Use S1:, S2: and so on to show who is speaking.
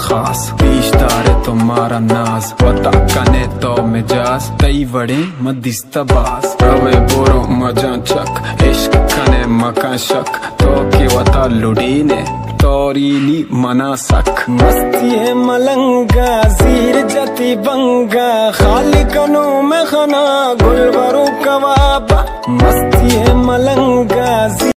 S1: खास बीशदारे तुम्हारा नाज वता कने तो मिजाज तई वड़े मदिस्तबाज रवे बोरो मजा चक इश्क कने मका शक तो के वता लुडीने तोरीली मना सक
S2: मस्ती है मलंगा जीर जती बंगा खाली कनो में खाना गुलबरू कबाब मस्ती है मलंगा।